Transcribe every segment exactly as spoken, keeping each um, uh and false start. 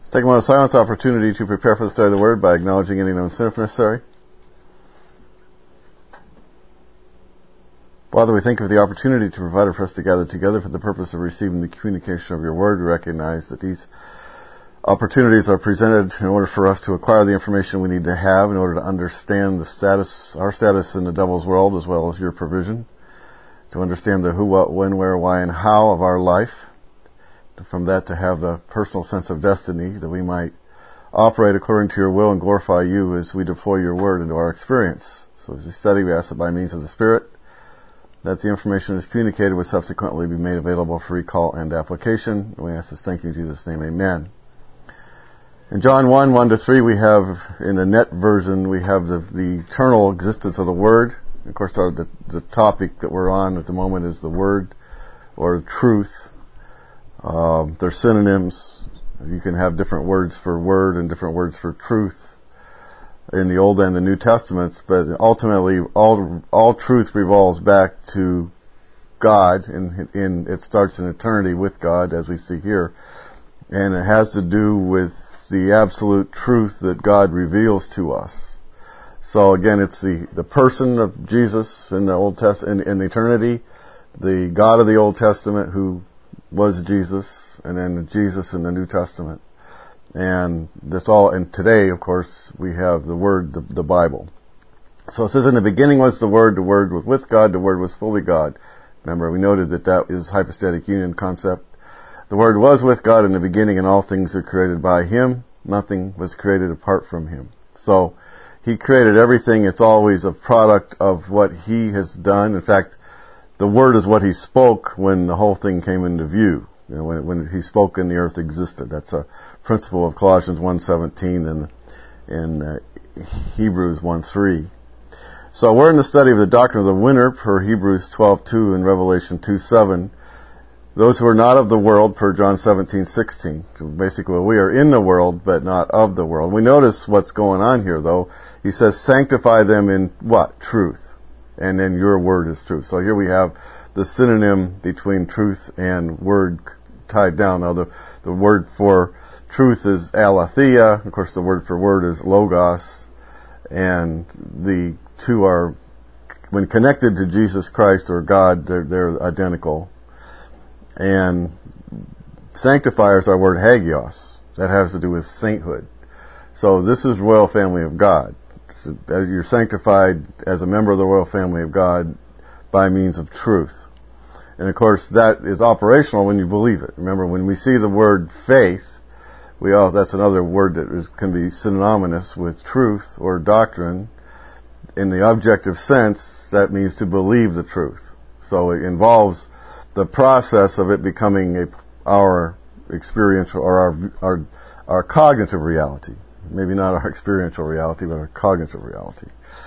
Take a moment of silence, opportunity to prepare for the study of the Word by acknowledging any known sin if necessary. Father, we thank you for the opportunity to provide for us to gather together for the purpose of receiving the communication of your Word. We recognize that these opportunities are presented in order for us to acquire the information we need to have in order to understand the status, our status in the devil's world, as well as your provision, to understand the who, what, when, where, why, and how of our life. From that to have the personal sense of destiny, that we might operate according to your will and glorify you as we deploy your word into our experience. So as we study, we ask that by means of the Spirit, that the information is communicated will subsequently be made available for recall and application. And we ask this, thank you in Jesus' name, amen. In John one, one to three, we have, in the net version, we have the, the eternal existence of the Word. Of course, our, the, the topic that we're on at the moment is the Word, or truth. Um, they're synonyms. You can have different words for word and different words for truth in the Old and the New Testaments, but ultimately all all truth revolves back to God, and in, in, it starts in eternity with God, as we see here, and it has to do with the absolute truth that God reveals to us. So again, it's the, the person of Jesus in the Old Testament, in, in eternity, the God of the Old Testament who was Jesus, and then Jesus in the New Testament. And this all, and today, of course, we have the Word, the, the Bible. So it says, in the beginning was the Word, the Word was with God, the Word was fully God. Remember, we noted that that is hypostatic union concept. The Word was with God in the beginning, and all things are created by Him. Nothing was created apart from Him. So, He created everything. It's always a product of what He has done. In fact, the Word is what He spoke when the whole thing came into view. You know, when, when He spoke and the earth existed. That's a principle of Colossians one seventeen and in uh, Hebrews one three. So we're in the study of the doctrine of the winner per Hebrews twelve two and Revelation two seven. Those who are not of the world per John seventeen sixteen. So basically, we are in the world, but not of the world. We notice what's going on here, though. He says, sanctify them in what? Truth. And then your word is truth. So here we have the synonym between truth and word tied down. Now the, the word for truth is aletheia. Of course the word for word is logos. And the two are, when connected to Jesus Christ or God, they're, they're identical. And sanctifier is our word hagios. That has to do with sainthood. So this is royal family of God. So you're sanctified as a member of the royal family of God by means of truth. And of course that is operational when you believe it. Remember, when we see the word faith, we all, that's another word that is, can be synonymous with truth or doctrine. In the objective sense, that means to believe the truth. So it involves the process of it becoming a, our experiential or our, our, our cognitive reality. Maybe not our experiential reality, but our cognitive reality.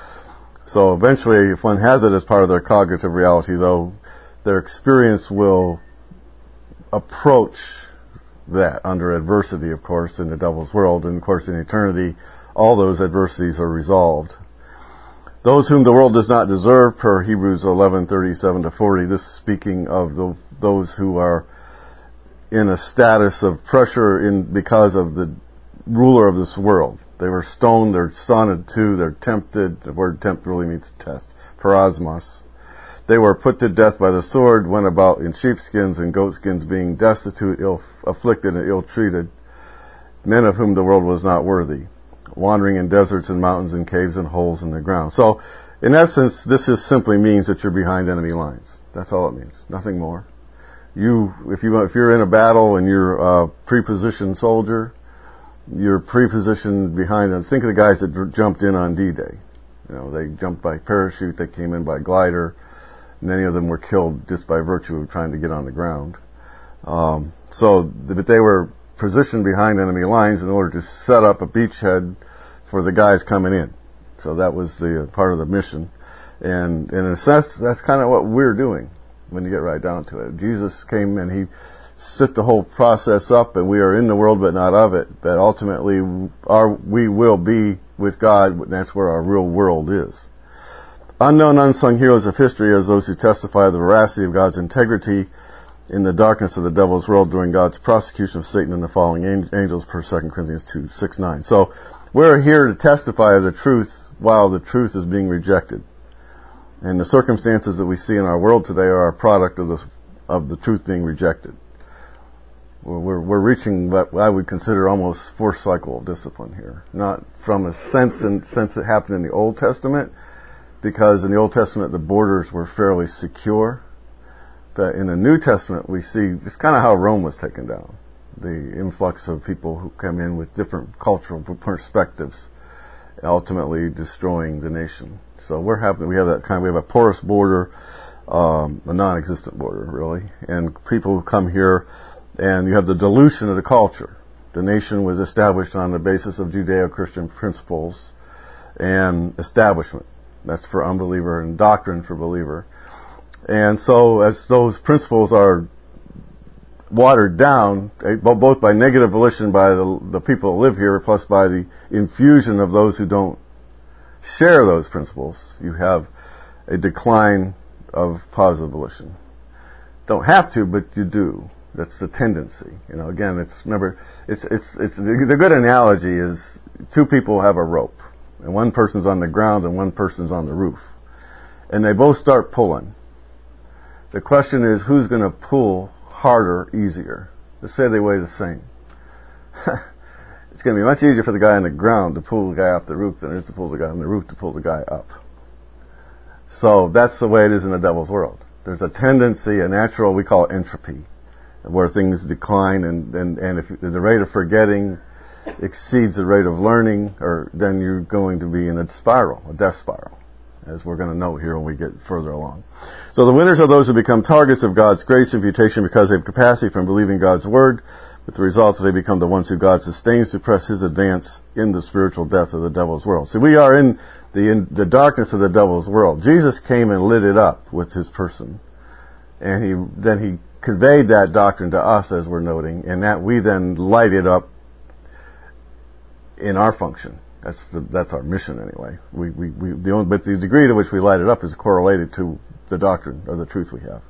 So eventually, if one has it as part of their cognitive reality, though, their experience will approach that under adversity, of course, in the devil's world. And of course, in eternity, all those adversities are resolved. Those whom the world does not deserve, per Hebrews eleven thirty-seven to forty, this is speaking of the, those who are in a status of pressure in because of the ruler of this world. They were stoned, they're saunted to, they're tempted. The word tempt really means test. Parasmos. They were put to death by the sword, went about in sheepskins and goatskins, being destitute, ill afflicted, and ill-treated, men of whom the world was not worthy, wandering in deserts and mountains and caves and holes in the ground. So, in essence, this just simply means that you're behind enemy lines. That's all it means. Nothing more. You, if you, if you're in a battle and you're a pre-positioned soldier, you're pre-positioned behind them. Think of the guys that dr- jumped in on D-Day. You know, they jumped by parachute, they came in by glider. Many of them were killed just by virtue of trying to get on the ground. Um, so, but they were positioned behind enemy lines in order to set up a beachhead for the guys coming in. So that was the uh, part of the mission. And, and in a sense, that's kind of what we're doing when you get right down to it. Jesus came and He set the whole process up, and we are in the world but not of it. But ultimately, our, we will be with God, and that's where our real world is. Unknown, unsung heroes of history as those who testify the veracity of God's integrity in the darkness of the devil's world during God's prosecution of Satan and the fallen angels, per Second Corinthians two, six, nine. So we're here to testify of the truth while the truth is being rejected. And the circumstances that we see in our world today are a product of the, of the truth being rejected. We're, we're, we're reaching what I would consider almost fourth cycle of discipline here. Not from a sense and sense that happened in the Old Testament, because in the Old Testament the borders were fairly secure. But in the New Testament we see just kind of how Rome was taken down. The influx of people who come in with different cultural perspectives, ultimately destroying the nation. So we're having, we have that kind of, we have a porous border, um, a non-existent border really, and people who come here, and you have the dilution of the culture. The nation was established on the basis of Judeo-Christian principles and establishment. That's for unbeliever, and doctrine for believer. And so as those principles are watered down, both by negative volition by the, the people that live here, plus by the infusion of those who don't share those principles, you have a decline of positive volition. Don't have to, but you do. That's the tendency. You know, again, it's, remember, it's, it's, it's, the good analogy is two people have a rope, and one person's on the ground and one person's on the roof. And they both start pulling. The question is, who's going to pull harder, easier? Let's say they weigh the same. It's going to be much easier for the guy on the ground to pull the guy off the roof than it is to pull the guy on the roof to pull the guy up. So that's the way it is in the devil's world. There's a tendency, a natural, we call it entropy, where things decline, and, and, and if the rate of forgetting exceeds the rate of learning, or then you're going to be in a spiral, a death spiral, as we're going to know here when we get further along. So the winners are those who become targets of God's grace imputation because they have capacity from believing God's word, with the results they become the ones who God sustains to press his advance in the spiritual death of the devil's world. So we are in the, in the darkness of the devil's world. Jesus came and lit it up with his person. And he then he conveyed that doctrine to us, as we're noting, and that we then light it up in our function. That's the, that's our mission anyway. We, we, we, the only, but the degree to which we light it up is correlated to the doctrine or the truth we have.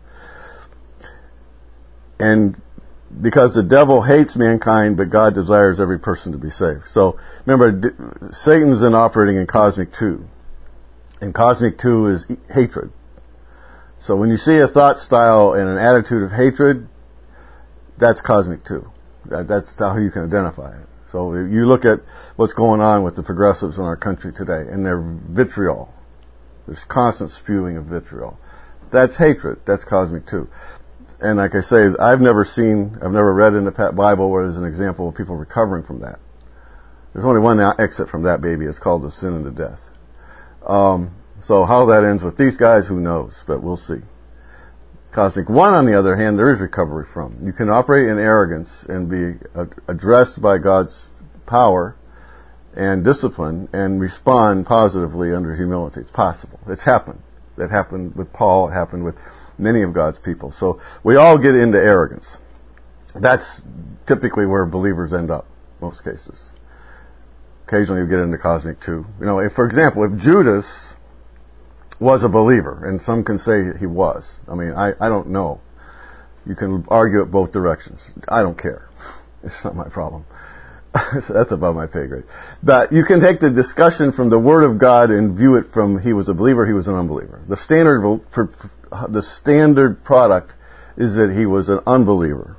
And because the devil hates mankind, but God desires every person to be saved. So remember, d- Satan's then operating in cosmic two. And cosmic two is e- hatred. So when you see a thought style and an attitude of hatred, that's cosmic two. That, that's how you can identify it. So you look at what's going on with the progressives in our country today, and their vitriol. There's constant spewing of vitriol. That's hatred. That's cosmic two. And like I say, I've never seen, I've never read in the Bible where there's an example of people recovering from that. There's only one exit from that baby. It's called the sin and the death. Um, so how that ends with these guys, who knows? But we'll see. Cosmic one, on the other hand, there is recovery from. You can operate in arrogance and be addressed by God's power and discipline and respond positively under humility. It's possible. It's happened. That happened with Paul. It happened with many of God's people. So we all get into arrogance. That's typically where believers end up, most cases. Occasionally you get into cosmic two. You know, if, for example, if Judas was a believer, and some can say he was. I mean, I, I don't know. You can argue it both directions. I don't care. It's not my problem. So that's above my pay grade. But you can take the discussion from the Word of God and view it from he was a believer, he was an unbeliever. The standard for, the standard product is that he was an unbeliever.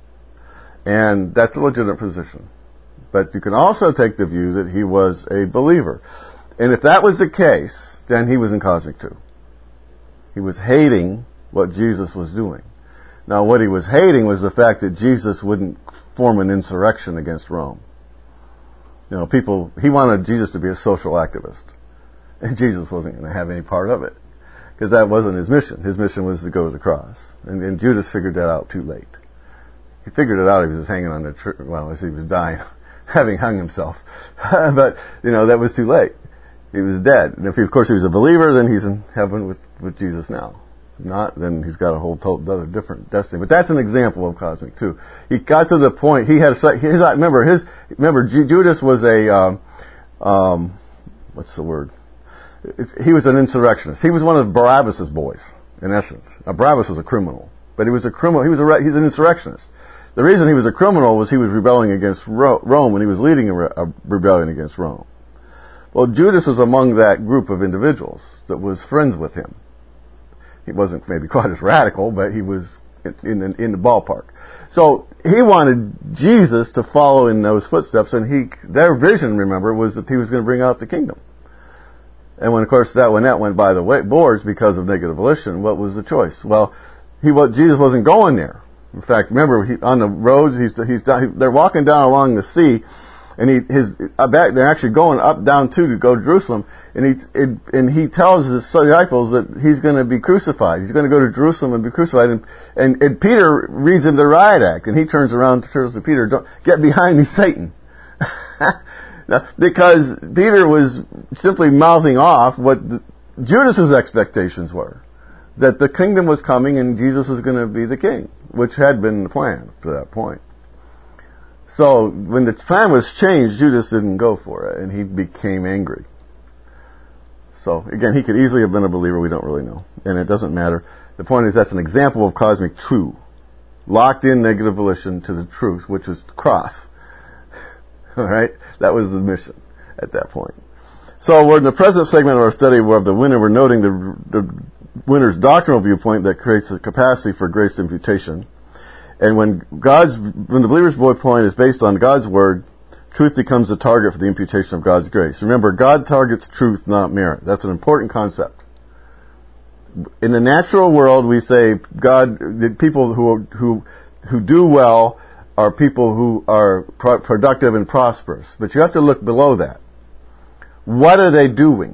And that's a legitimate position. But you can also take the view that he was a believer. And if that was the case, then he was in cosmic two. He was hating what Jesus was doing. Now, what he was hating was the fact that Jesus wouldn't form an insurrection against Rome. You know, people, he wanted Jesus to be a social activist. And Jesus wasn't going to have any part of it. Because that wasn't his mission. His mission was to go to the cross. And, and Judas figured that out too late. He figured it out, he was just hanging on the tree, well, as he was dying, having hung himself. But, you know, that was too late. He was dead. And if, he, of course, he was a believer, then he's in heaven with, with Jesus now. If not, then he's got a whole total other different destiny. But that's an example of cosmic too. He got to the point. He had a, his remember his remember Judas was a um, um, what's the word? It's, he was an insurrectionist. He was one of Barabbas' boys, in essence. Now, Barabbas was a criminal. But he was a criminal. He was a he's an insurrectionist. The reason he was a criminal was he was rebelling against Rome, and he was leading a, re- a rebellion against Rome. Well, Judas was among that group of individuals that was friends with him. He wasn't maybe quite as radical, but he was in, in, the, in the ballpark. So he wanted Jesus to follow in those footsteps, and he their vision, remember, was that he was going to bring out the kingdom. And when, of course, that when that went by the way, boards because of negative volition, what was the choice? Well, he was, Jesus wasn't going there. In fact, remember, he, on the roads, he's he's they're walking down along the sea, and he his back they're actually going up down to to go to Jerusalem, and he it, and he tells his disciples that he's going to be crucified. He's going to go to Jerusalem and be crucified. And, and and Peter reads him the riot act, and he turns around and turns to Peter, "Don't get behind me, Satan," because Peter was simply mouthing off what the, Judas's expectations were, that the kingdom was coming and Jesus was going to be the king, which had been the plan to that point. So when the plan was changed, Judas didn't go for it, and he became angry. So again, he could easily have been a believer. We don't really know, and it doesn't matter. The point is that's an example of cosmic true, locked in negative volition to the truth, which was the cross. All right, that was the mission at that point. So we're in the present segment of our study where the winner we're noting the the winner's doctrinal viewpoint that creates a capacity for grace imputation. And when God's, when the believer's viewpoint is based on God's word, truth becomes a target for the imputation of God's grace. Remember, God targets truth, not merit. That's an important concept. In the natural world, we say God, the people who who who do well are people who are pro- productive and prosperous. But you have to look below that. What are they doing?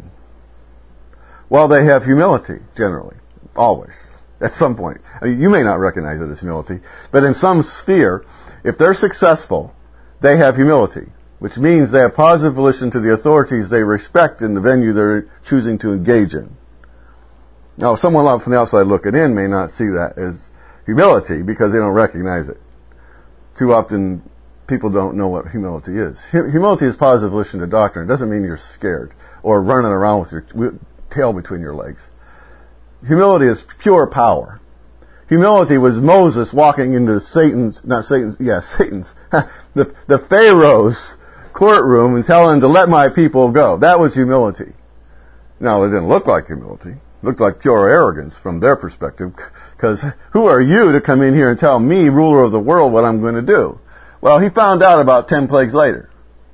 Well, they have humility, generally, always. At some point. I mean, you may not recognize it as humility, but in some sphere, if they're successful, they have humility, which means they have positive volition to the authorities they respect in the venue they're choosing to engage in. Now, someone from the outside looking in may not see that as humility because they don't recognize it. Too often, people don't know what humility is. Humility is positive volition to doctrine. It doesn't mean you're scared or running around with your tail between your legs. Humility is pure power. Humility was Moses walking into Satan's, not Satan's, yeah, Satan's, the, the Pharaoh's courtroom and telling him to let my people go. That was humility. Now, it didn't look like humility. It looked like pure arrogance from their perspective, because who are you to come in here and tell me, ruler of the world, what I'm going to do? Well, he found out about ten plagues later.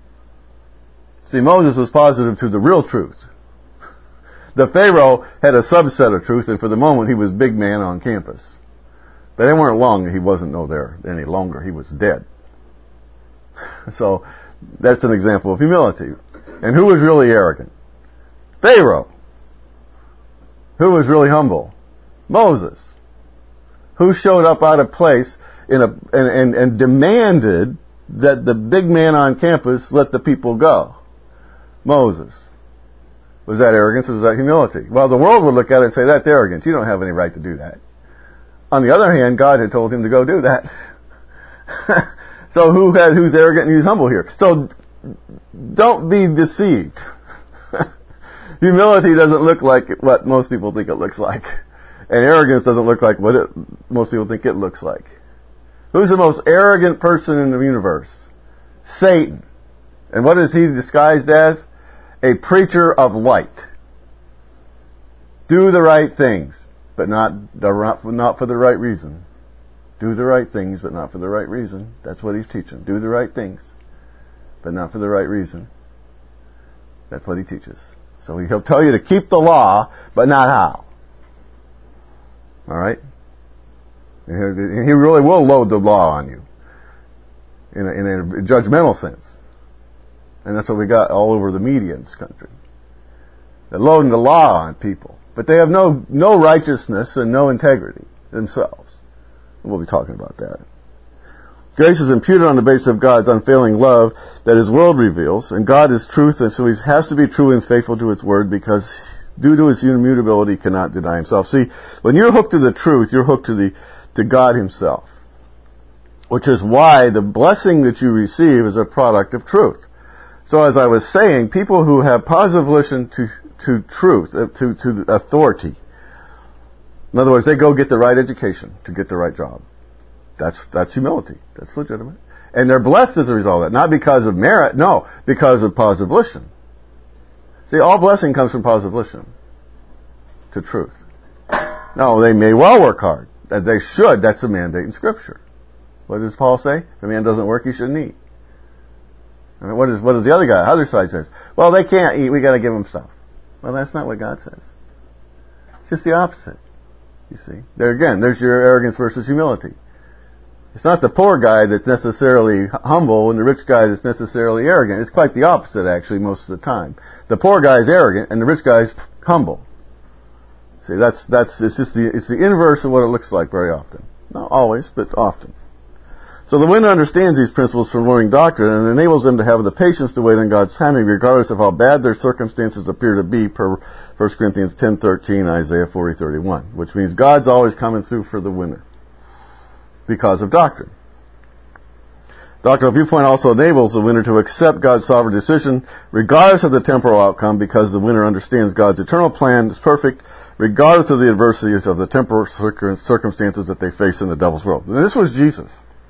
See, Moses was positive to the real truth. The Pharaoh had a subset of truth, and for the moment he was big man on campus. But it weren't long he wasn't no there any longer. He was dead. So that's an example of humility. And who was really arrogant? Pharaoh. Who was really humble? Moses. Who showed up out of place in a and, and, and demanded that the big man on campus let the people go? Moses. Was that arrogance or was that humility? Well, the world would look at it and say, that's arrogance. You don't have any right to do that. On the other hand, God had told him to go do that. So who had, who's arrogant and who's humble here? So don't be deceived. Humility doesn't look like what most people think it looks like. And arrogance doesn't look like what it, most people think it looks like. Who's the most arrogant person in the universe? Satan. And what is he disguised as? A preacher of light. Do the right things, but not, not for the right reason. Do the right things, but not for the right reason. That's what he's teaching. Do the right things, but not for the right reason. That's what he teaches. So he'll tell you to keep the law, but not how. Alright? And he really will load the law on you. In a, in a judgmental sense. And that's what we got all over the media in this country. They're loading the law on people. But they have no, no righteousness and no integrity themselves. And we'll be talking about that. Grace is imputed on the basis of God's unfailing love that His world reveals. And God is truth, and so He has to be true and faithful to His word because due to His immutability, He cannot deny Himself. See, when you're hooked to the truth, you're hooked to the to God Himself. Which is why the blessing that you receive is a product of truth. So as I was saying, people who have positive volition to, to truth, uh, to, to authority, In other words, they go get the right education to get the right job. That's that's humility. That's legitimate. And they're blessed as a result of that. Not because of merit, no, because of positive volition. See, all blessing comes from positive volition to truth. No, they may well work hard. They should. That's a mandate in Scripture. What does Paul say? If a man doesn't work, he shouldn't eat. I mean, what, is, what does the other guy, other side says? Well, they can't eat. We got to give them stuff. Well, that's not what God says. It's just the opposite. You see, there again, there's your arrogance versus humility. It's not the poor guy that's necessarily humble and the rich guy that's necessarily arrogant. It's quite the opposite, actually, most of the time. The poor guy is arrogant and the rich guy is humble. See, that's that's it's just the it's the inverse of what it looks like very often. Not always, but often. So the winner understands these principles from learning doctrine and enables them to have the patience to wait on God's timing, regardless of how bad their circumstances appear to be, per First Corinthians ten thirteen, Isaiah forty thirty-one, which means God's always coming through for the winner because of doctrine. Doctrinal viewpoint also enables the winner to accept God's sovereign decision, regardless of the temporal outcome, because the winner understands God's eternal plan is perfect, regardless of the adversities of the temporal circumstances that they face in the devil's world. And this was Jesus.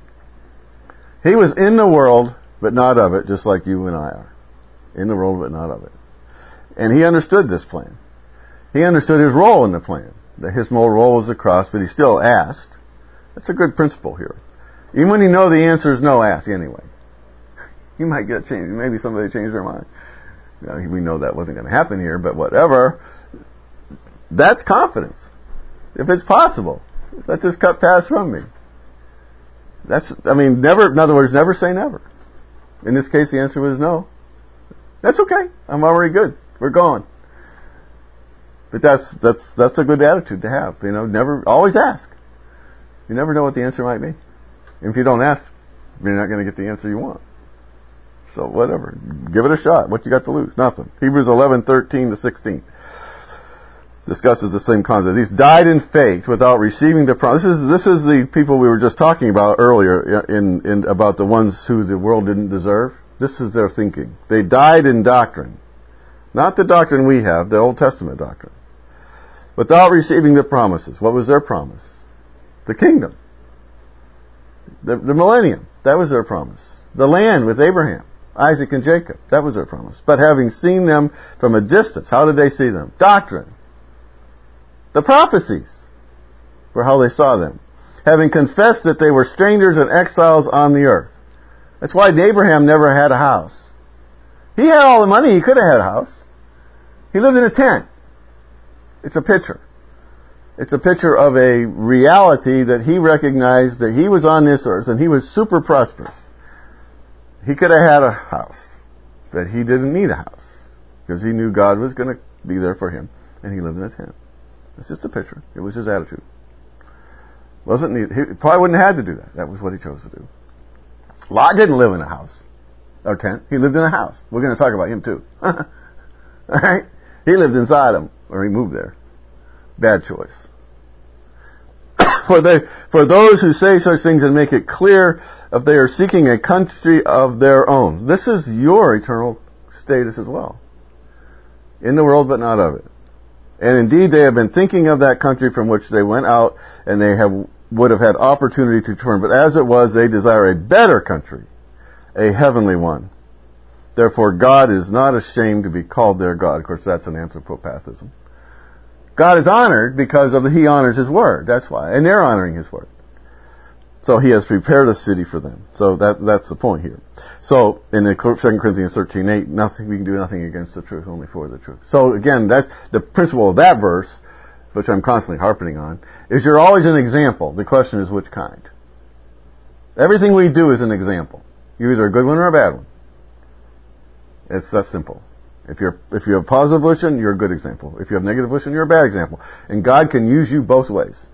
He was in the world, but not of it, just like you and I are. In the world, but not of it. And he understood this plan. He understood his role in the plan. That his moral role was the cross, but he still asked. That's a good principle here. Even when you know the answer is no, ask anyway. You might get changed. Maybe somebody changed their mind. You know, we know that wasn't going to happen here, but whatever. That's confidence. If it's possible, let this cup pass from me. That's, I mean, never, in other words, never say never. In this case, the answer was no. That's okay. I'm already good. We're going. But that's, that's, that's a good attitude to have. You know, never, always ask. You never know what the answer might be. And if you don't ask, you're not going to get the answer you want. So whatever. Give it a shot. What you got to lose? Nothing. Hebrews eleven thirteen to sixteen. Discusses the same concept. He's died in faith without receiving the promise. This is this is the people we were just talking about earlier in, in about the ones who the world didn't deserve. This is their thinking. They died in doctrine. Not the doctrine we have, the Old Testament doctrine. Without receiving the promises. What was their promise? The kingdom. The, the millennium. That was their promise. The land with Abraham, Isaac, and Jacob. That was their promise. But having seen them from a distance, how did they see them? Doctrine. The prophecies were how they saw them. Having confessed that they were strangers and exiles on the earth. That's why Abraham never had a house. He had all the money. He could have had a house. He lived in a tent. It's a picture. It's a picture of a reality that he recognized that he was on this earth and he was super prosperous. He could have had a house, but he didn't need a house because he knew God was going to be there for him, and he lived in a tent. It's just a picture. It was his attitude. Wasn't need, he probably wouldn't have had to do that. That was what he chose to do. Lot didn't live in a house or tent. He lived in a house. We're going to talk about him too. All right? He lived inside them, or he moved there. Bad choice. for they, for those who say such things and make it clear if they are seeking a country of their own. This is your eternal status as well. In the world, but not of it. And indeed, they have been thinking of that country from which they went out, and they have would have had opportunity to turn. But as it was, they desire a better country, a heavenly one. Therefore, God is not ashamed to be called their God. Of course, that's an anthropopathism. God is honored because of the, He honors His word. That's why. And they're honoring His word. So He has prepared a city for them. So that, that's the point here. So in Second Corinthians thirteen eight, nothing, we can do nothing against the truth, only for the truth. So again, that the principle of that verse, which I'm constantly harping on, is you're always an example. The question is which kind. Everything we do is an example. You're either a good one or a bad one. It's that simple. If you're if you have positive volition, you're a good example. If you have negative volition, you're a bad example. And God can use you both ways.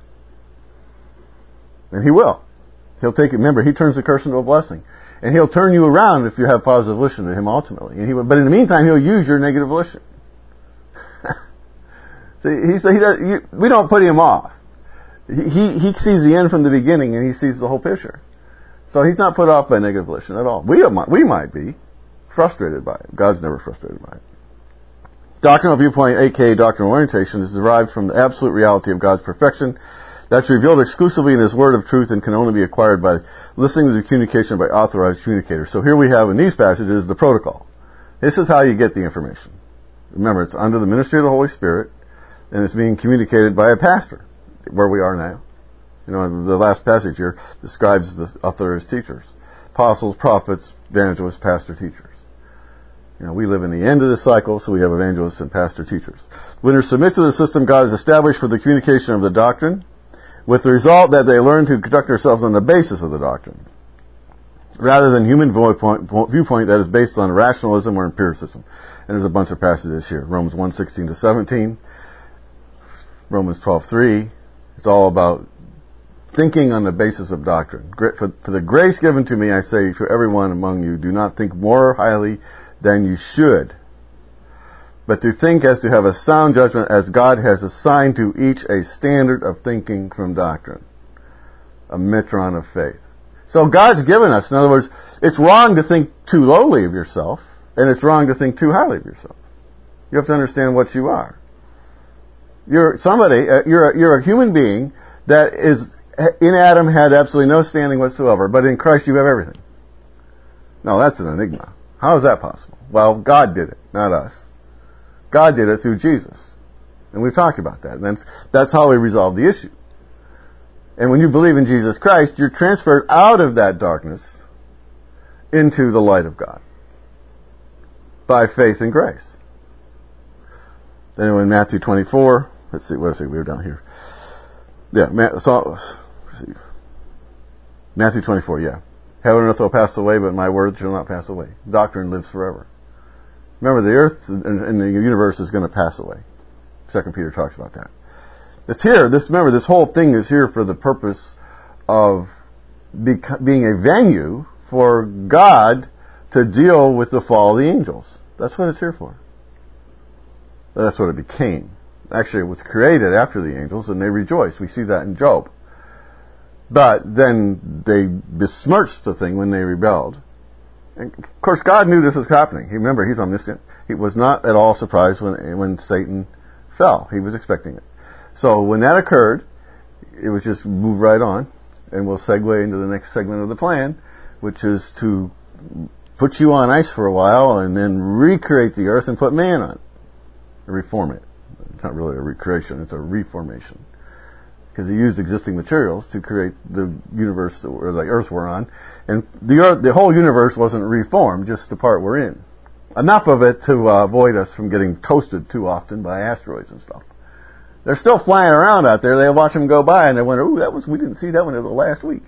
And He will. He'll take it. Remember, He turns the curse into a blessing. And He'll turn you around if you have positive volition to Him ultimately. And he will, but in the meantime, He'll use your negative volition. See, he, he does, you, we don't put Him off. He, he sees the end from the beginning, and He sees the whole picture. So He's not put off by negative volition at all. We, we might be frustrated by it. God's never frustrated by it. Doctrinal viewpoint, aka doctrinal orientation, is derived from the absolute reality of God's perfection that's revealed exclusively in His Word of truth and can only be acquired by listening to the communication by authorized communicators. So here we have in these passages the protocol. This is how you get the information. Remember, it's under the ministry of the Holy Spirit, and it's being communicated by a pastor, where we are now. You know, the last passage here describes the author as teachers. Apostles, prophets, evangelists, pastor, teachers. You know, we live in the end of this cycle, so we have evangelists and pastor teachers. Winners submit to the system God has established for the communication of the doctrine, with the result that they learn to conduct themselves on the basis of the doctrine, rather than human viewpoint, viewpoint that is based on rationalism or empiricism. And there's a bunch of passages here. Romans one sixteen to seventeen, Romans twelve three. It's all about thinking on the basis of doctrine. For, for the grace given to me, I say to everyone among you, do not think more highly than you should, but to think as to have a sound judgment, as God has assigned to each a standard of thinking from doctrine, a metron of faith. So God's given us, in other words, it's wrong to think too lowly of yourself, and it's wrong to think too highly of yourself. You have to understand what you are. You're somebody, uh, you're, a, you're a human being that is, in Adam had absolutely no standing whatsoever, but in Christ you have everything. No, that's an enigma. How is that possible? Well, God did it, not us. God did it through Jesus. And we've talked about that. And that's, that's how we resolve the issue. And when you believe in Jesus Christ, you're transferred out of that darkness into the light of God by faith and grace. Then in Matthew twenty-four, let's see, let's see, we were down here. Yeah, so, let's see. Matthew twenty-four, yeah. Heaven and earth will pass away, but my word shall not pass away. Doctrine lives forever. Remember, the earth and the universe is going to pass away. Second Peter talks about that. It's here. This remember, this whole thing is here for the purpose of bec- being a venue for God to deal with the fall of the angels. That's what it's here for. That's what it became. Actually, it was created after the angels, and they rejoiced. We see that in Job. But then they besmirched the thing when they rebelled. And of course, God knew this was happening. Remember, He's omniscient. He was not at all surprised when when Satan fell. He was expecting it. So when that occurred, it was just move right on, and we'll segue into the next segment of the plan, which is to put you on ice for a while and then recreate the earth and put man on it. Reform it. It's not really a recreation, it's a reformation. Because He used existing materials to create the universe that or the earth we're on. And the earth, the whole universe wasn't reformed, just the part we're in. Enough of it to uh, avoid us from getting toasted too often by asteroids and stuff. They're still flying around out there. They watch them go by and they wonder, ooh, that was, we didn't see that one until last week.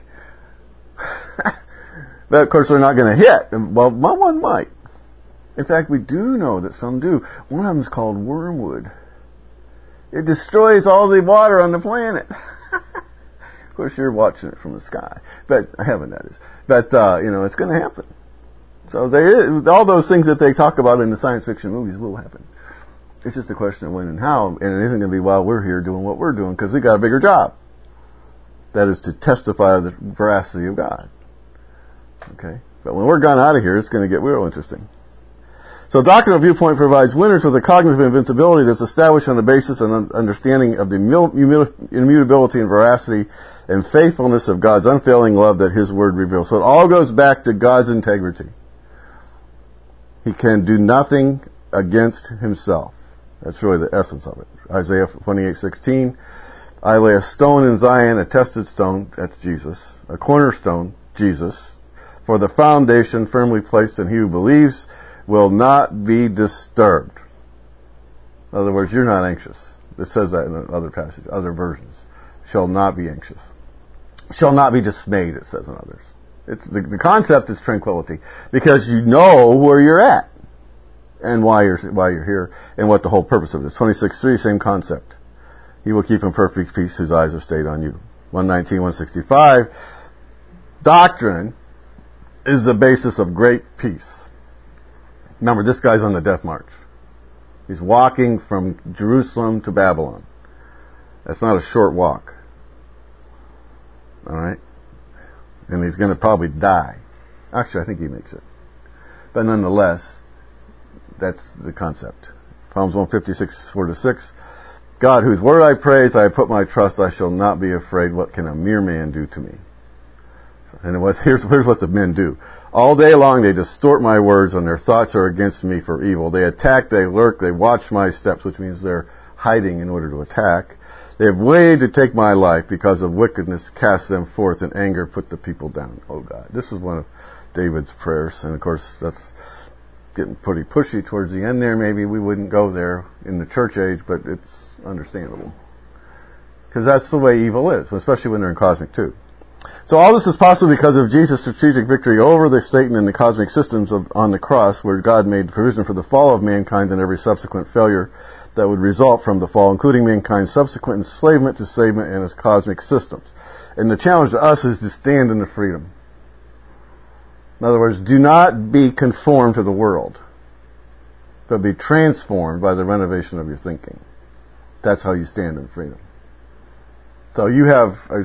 But of course they're not going to hit. Well, one might. In fact, we do know that some do. One of them is called wormwood. It destroys all the water on the planet. Of course, you're watching it from the sky, but heaven, that is. But uh, you know, it's going to happen. So they, all those things that they talk about in the science fiction movies will happen. It's just a question of when and how, and it isn't going to be while we're here doing what we're doing, because we got a bigger job. That is to testify the veracity of God. Okay, but when we're gone out of here, it's going to get real interesting. So doctrinal viewpoint provides winners with a cognitive invincibility that's established on the basis and understanding of the immutability and veracity and faithfulness of God's unfailing love that His Word reveals. So it all goes back to God's integrity. He can do nothing against Himself. That's really the essence of it. Isaiah twenty-eight sixteen, I lay a stone in Zion, a tested stone, that's Jesus, a cornerstone, Jesus, for the foundation firmly placed, and he who believes will not be disturbed. In other words, you're not anxious. It says that in other passages, other versions. Shall not be anxious. Shall not be dismayed, it says in others. It's the, the concept is tranquility, because you know where you're at and why you're why you're here and what the whole purpose of it is. twenty-six three, same concept. He will keep in perfect peace whose eyes are stayed on you. one nineteen, one sixty-five. Doctrine is the basis of great peace. Remember, this guy's on the death march. He's walking from Jerusalem to Babylon. That's not a short walk. Alright? And he's going to probably die. Actually, I think he makes it. But nonetheless, that's the concept. Psalms one fifty-six, four to six. God, whose word I praise, I put my trust, I shall not be afraid. What can a mere man do to me? And it was, here's, here's what the men do. All day long they distort my words, and their thoughts are against me for evil. They attack, they lurk, they watch my steps, which means they're hiding in order to attack. They have waited to take my life because of wickedness, cast them forth in anger, put the people down. Oh God. This is one of David's prayers, and of course that's getting pretty pushy towards the end there. Maybe we wouldn't go there in the church age, but it's understandable. Because that's the way evil is, especially when they're in cosmic too. So all this is possible because of Jesus' strategic victory over the Satan and the cosmic systems of, on the cross, where God made provision for the fall of mankind and every subsequent failure that would result from the fall, including mankind's subsequent enslavement to Satan and his cosmic systems. And the challenge to us is to stand in the freedom. In other words, do not be conformed to the world, but be transformed by the renovation of your thinking. That's how you stand in freedom. So you have a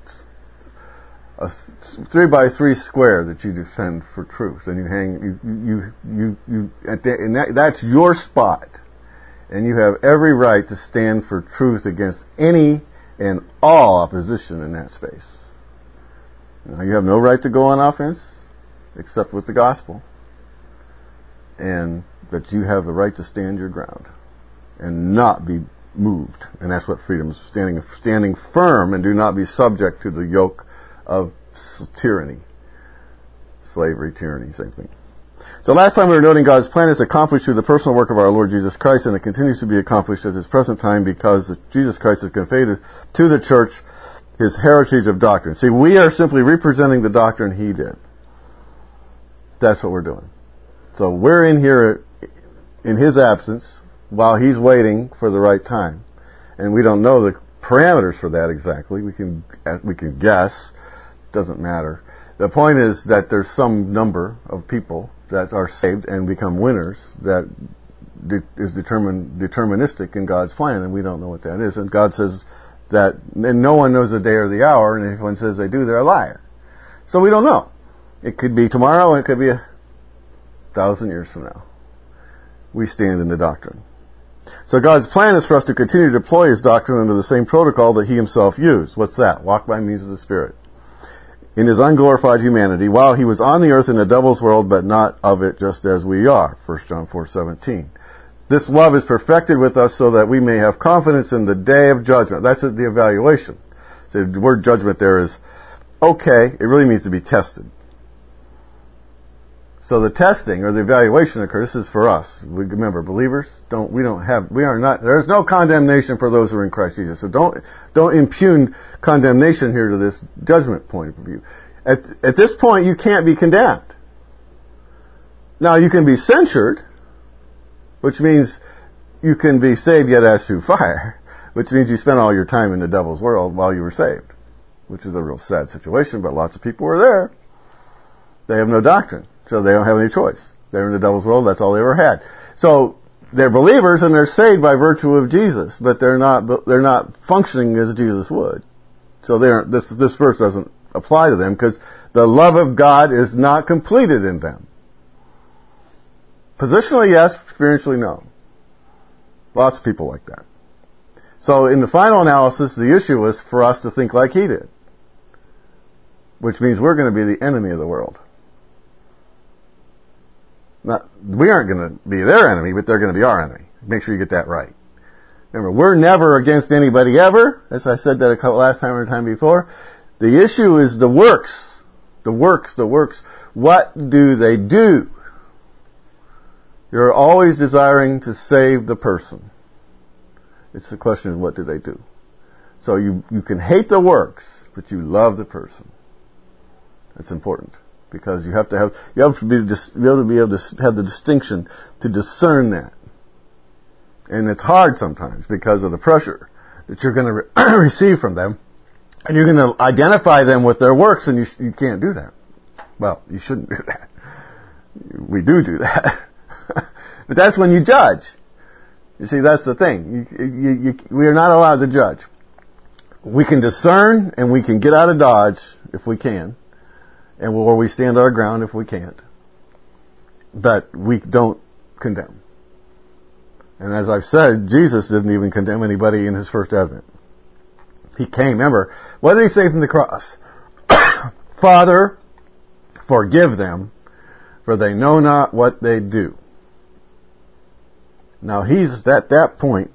a three by three square that you defend for truth, and you hang, you, you, you, you, at the, and that, that's your spot, and you have every right to stand for truth against any and all opposition in that space. Now, you have no right to go on offense, except with the gospel, and that you have the right to stand your ground and not be moved, and that's what freedom is: standing, standing firm, and do not be subject to the yoke of tyranny. Slavery, tyranny, same thing. So last time we were noting God's plan is accomplished through the personal work of our Lord Jesus Christ, and it continues to be accomplished at His present time because Jesus Christ has conveyed to the church His heritage of doctrine. See, we are simply representing the doctrine He did. That's what we're doing. So we're in here in His absence while He's waiting for the right time. And we don't know the parameters for that exactly. We can we can guess. Doesn't matter. The point is that there's some number of people that are saved and become winners that de- is determined deterministic in God's plan, and we don't know what that is. And God says that, and no one knows the day or the hour, and if anyone says they do, they're a liar. So we don't know. It could be tomorrow, and it could be a thousand years from now. We stand in the doctrine. So God's plan is for us to continue to deploy His doctrine under the same protocol that He Himself used. What's that? Walk by means of the Spirit. In His unglorified humanity, while He was on the earth in the devil's world, but not of it, just as we are. First John four seventeen. This love is perfected with us so that we may have confidence in the day of judgment. That's the evaluation. So the word judgment there is, okay, it really means to be tested. So the testing or the evaluation occurs. This is for us. We, remember, believers don't. We don't have. We are not. There is no condemnation for those who are in Christ Jesus. So don't don't impugn condemnation here to this judgment point of view. At at this point, you can't be condemned. Now you can be censured, which means you can be saved yet as through fire, which means you spent all your time in the devil's world while you were saved, which is a real sad situation. But lots of people were there. They have no doctrine. So they don't have any choice. They're in the devil's world. That's all they ever had. So they're believers and they're saved by virtue of Jesus, but they're not. They're not functioning as Jesus would. So they aren't. This this verse doesn't apply to them because the love of God is not completed in them. Positionally, yes. Spiritually, no. Lots of people like that. So in the final analysis, the issue is for us to think like He did, which means we're going to be the enemy of the world. Not, we aren't going to be their enemy, but they're going to be our enemy. Make sure you get that right. Remember, we're never against anybody ever, as I said that a couple last time or the time before. The issue is the works. The works, the works. What do they do? You're always desiring to save the person. It's the question of what do they do? So you, you can hate the works, but you love the person. That's important. Because you have to have, you have to be, be able to be able to have the distinction to discern that. And it's hard sometimes because of the pressure that you're going to re- receive from them. And you're going to identify them with their works, and you, you can't do that. Well, you shouldn't do that. We do do that. But that's when you judge. You see, that's the thing. You, you, you, we are not allowed to judge. We can discern, and we can get out of Dodge if we can. And or we stand our ground if we can't. But we don't condemn. And as I've said, Jesus didn't even condemn anybody in his first advent. He came, remember, what did he say from the cross? Father, forgive them, for they know not what they do. Now he's at that point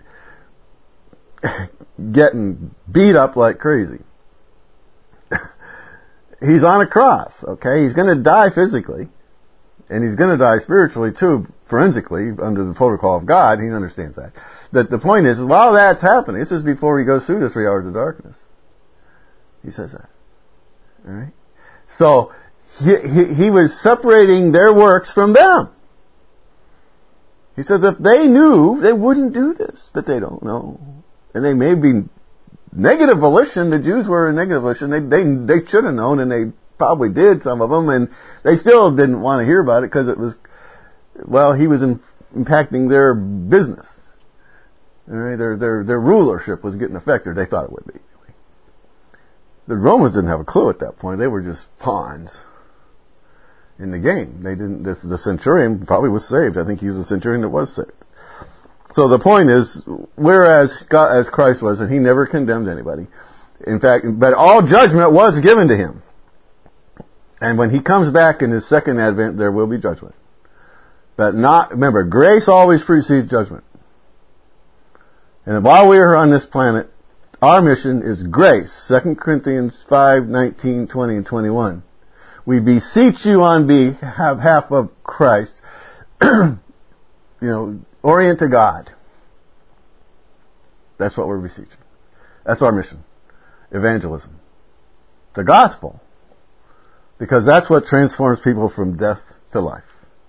getting beat up like crazy. He's on a cross, okay? He's going to die physically, and he's going to die spiritually too, forensically, under the protocol of God. He understands that. But the point is, while that's happening, this is before he goes through the three hours of darkness. He says that. Alright? So, he, he, he was separating their works from them. He says if they knew, they wouldn't do this, but they don't know. And they may be negative volition. The Jews were in negative volition. They, they, they should have known, and they probably did, some of them, and they still didn't want to hear about it because it was, well, he was in, impacting their business. All right, their, their, their rulership was getting affected. They thought it would be. The Romans didn't have a clue at that point. They were just pawns in the game. They didn't, this, the centurion probably was saved. I think he was the centurion that was saved. So the point is, whereas God, as Christ was, and he never condemned anybody. In fact, but all judgment was given to him. And when he comes back in his second advent, there will be judgment. But not, remember, grace always precedes judgment. And while we are on this planet, our mission is grace. Second Corinthians five, nineteen, twenty, and twenty-one. We beseech you on behalf of Christ, you know, orient to God. That's what we're beseeching. That's our mission. Evangelism. The gospel. Because that's what transforms people from death to life.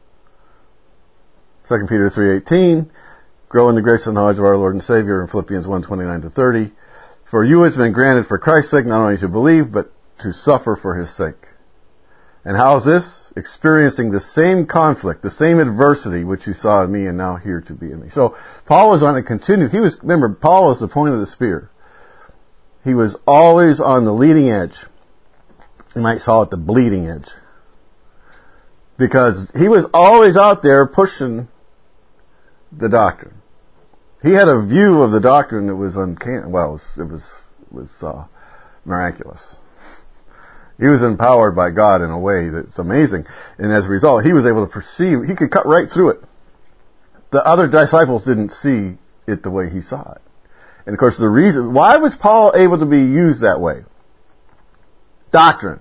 Second Peter three eighteen, grow in the grace and knowledge of our Lord and Savior, in Philippians one twenty-nine to thirty. For you has been granted for Christ's sake not only to believe, but to suffer for his sake. And how is this? Experiencing the same conflict, the same adversity which you saw in me and now here to be in me. So Paul was on a continued, he was, remember, Paul was the point of the spear. He was always on the leading edge. You might call it the bleeding edge. Because he was always out there pushing the doctrine. He had a view of the doctrine that was uncanny. Well, it was, it was, it was uh, miraculous. He was empowered by God in a way that's amazing. And as a result, he was able to perceive, he could cut right through it. The other disciples didn't see it the way he saw it. And of course the reason, why was Paul able to be used that way? Doctrine.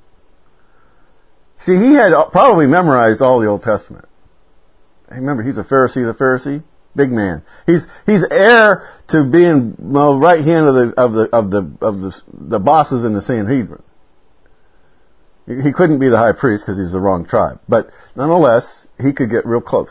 See, he had probably memorized all the Old Testament. Remember, he's a Pharisee of the Pharisee. Big man. He's he's heir to being well, right hand of the of the of the of the the bosses in the Sanhedrin. He couldn't be the high priest because he's the wrong tribe, but nonetheless, he could get real close.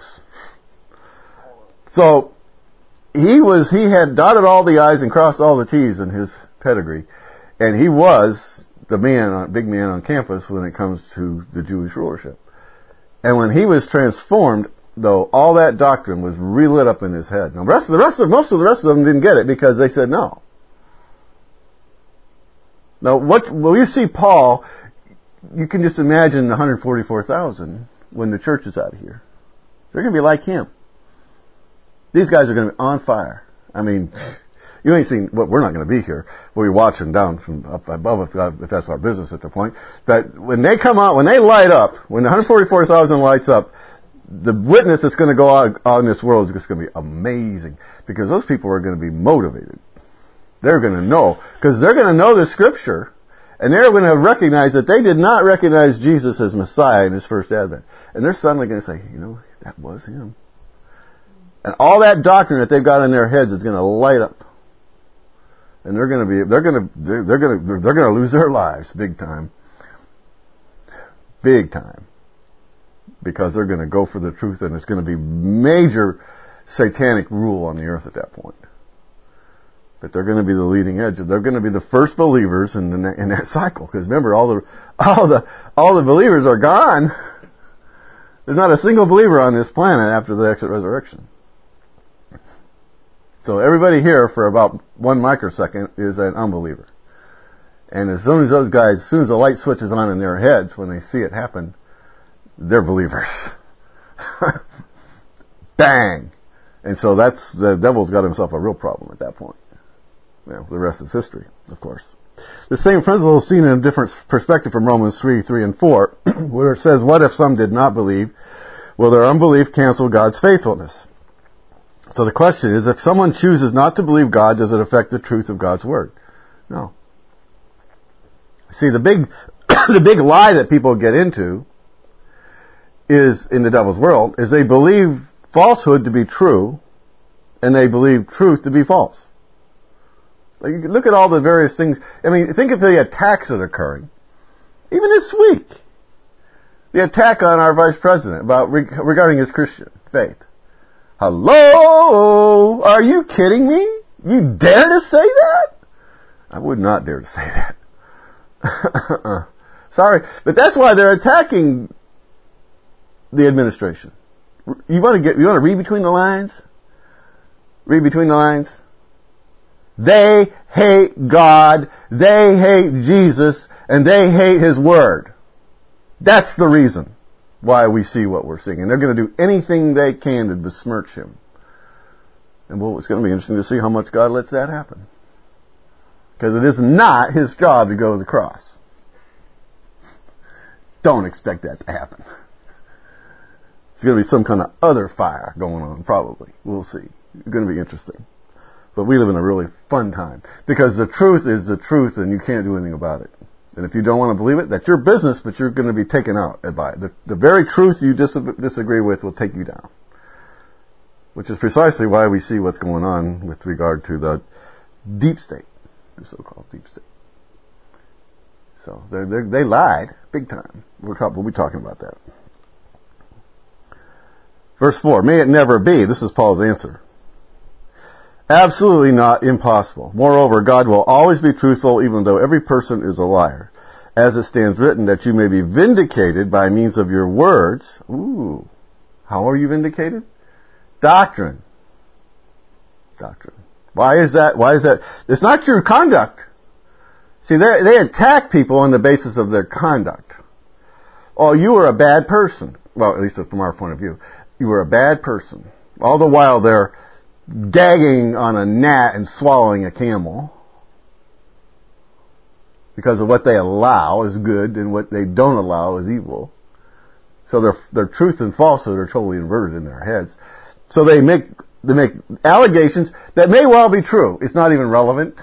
So he was he had dotted all the I's and crossed all the T's in his pedigree, and he was the man, big man on campus when it comes to the Jewish rulership. And when he was transformed, though, all that doctrine was relit up in his head. Now, the rest of the rest of most of the rest of them didn't get it because they said no. Now, what when you see Paul, you can just imagine the one hundred forty-four thousand when the church is out of here. They're going to be like him. These guys are going to be on fire. I mean, you ain't seen what well, we're not going to be here. We'll be watching down from up above if, if that's our business at the point. But when they come out, when they light up, when the one hundred forty-four thousand lights up, the witness that's going to go out, out in this world is just going to be amazing because those people are going to be motivated. They're going to know because they're going to know the scripture and they're going to recognize that they did not recognize Jesus as Messiah in his first advent. And they're suddenly going to say, you know, that was him. And all that doctrine that they've got in their heads is going to light up. And they're going to be, they're going to, they're, they're going to, they're going to lose their lives big time. Big time. Because they're going to go for the truth and it's going to be major satanic rule on the earth at that point. But they're going to be the leading edge. They're going to be the first believers in, the, in that cycle. Because remember, all the, all the, all the believers are gone. There's not a single believer on this planet after the exit resurrection. So everybody here for about one microsecond is an unbeliever. And as soon as those guys, as soon as the light switches on in their heads when they see it happen, they're believers. Bang! And so that's, the devil's got himself a real problem at that point. Well, the rest is history, of course. The same principle is seen in a different perspective from Romans three, three and four, where it says, what if some did not believe? Will their unbelief cancel God's faithfulness? So the question is, if someone chooses not to believe God, does it affect the truth of God's Word? No. See, the big, the big lie that people get into is, in the devil's world, is they believe falsehood to be true, and they believe truth to be false. Like, you can look at all the various things. I mean, think of the attacks that are occurring. Even this week. The attack on our vice president about regarding his Christian faith. Hello? Are you kidding me? You dare to say that? I would not dare to say that. Sorry. But that's why they're attacking the administration. You want to get, you want to read between the lines? Read between the lines? They hate God, they hate Jesus, and they hate His Word. That's the reason why we see what we're seeing. And they're going to do anything they can to besmirch Him. And well, it's going to be interesting to see how much God lets that happen. Because it is not His job to go to the cross. Don't expect that to happen. It's going to be some kind of other fire going on, probably. We'll see. It's going to be interesting. But we live in a really fun time. Because the truth is the truth and you can't do anything about it. And if you don't want to believe it, that's your business, but you're going to be taken out by it. The, the very truth you dis- disagree with will take you down. Which is precisely why we see what's going on with regard to the deep state. The so-called deep state. So, they're, they're, they lied big time. We'll, we'll be talking about that. Verse four, may it never be. This is Paul's answer. Absolutely not, impossible. Moreover, God will always be truthful even though every person is a liar. As it stands written, that you may be vindicated by means of your words. Ooh. How are you vindicated? Doctrine. Doctrine. Why is that? Why is that? It's not your conduct. See, they, they attack people on the basis of their conduct. Oh, you were a bad person. Well, at least from our point of view. You were a bad person. All the while they're gagging on a gnat and swallowing a camel. Because of what they allow is good and what they don't allow is evil. So their their truth and falsehood are totally inverted in their heads. So they make they make allegations that may well be true. It's not even relevant.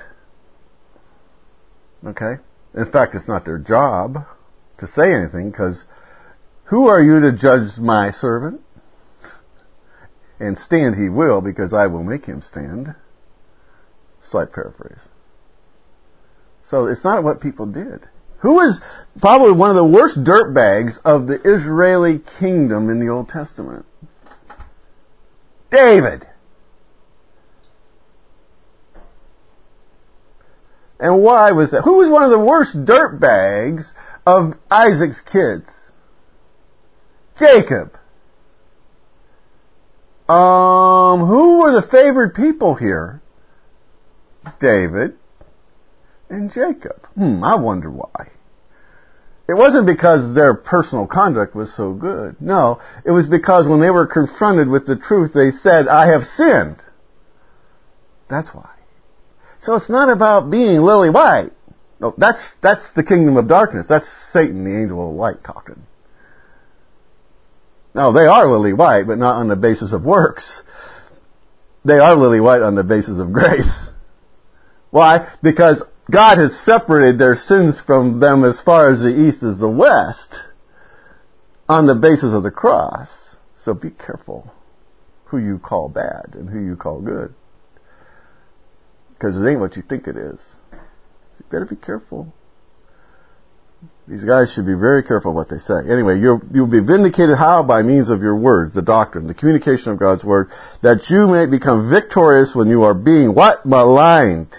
Okay? In fact, it's not their job to say anything, because who are you to judge my servant? And stand he will, because I will make him stand. Slight paraphrase. So it's not what people did. Who is probably one of the worst dirtbags of the Israeli kingdom in the Old Testament? David. And why was that? Who was one of the worst dirtbags of Isaac's kids? Jacob. Um, who were the favored people here? David and Jacob. Hmm, I wonder why. It wasn't because their personal conduct was so good. No, it was because when they were confronted with the truth, they said, I have sinned. That's why. So it's not about being lily white. No, that's, that's the kingdom of darkness. That's Satan, the angel of light, talking. No, they are lily white, but not on the basis of works. They are lily white on the basis of grace. Why? Because God has separated their sins from them as far as the east is the west on the basis of the cross. So be careful who you call bad and who you call good. Because it ain't what you think it is. You better be careful. These guys should be very careful what they say. Anyway, you'll, you'll be vindicated how? By means of your words, the doctrine, the communication of God's word, that you may become victorious when you are being what? Maligned.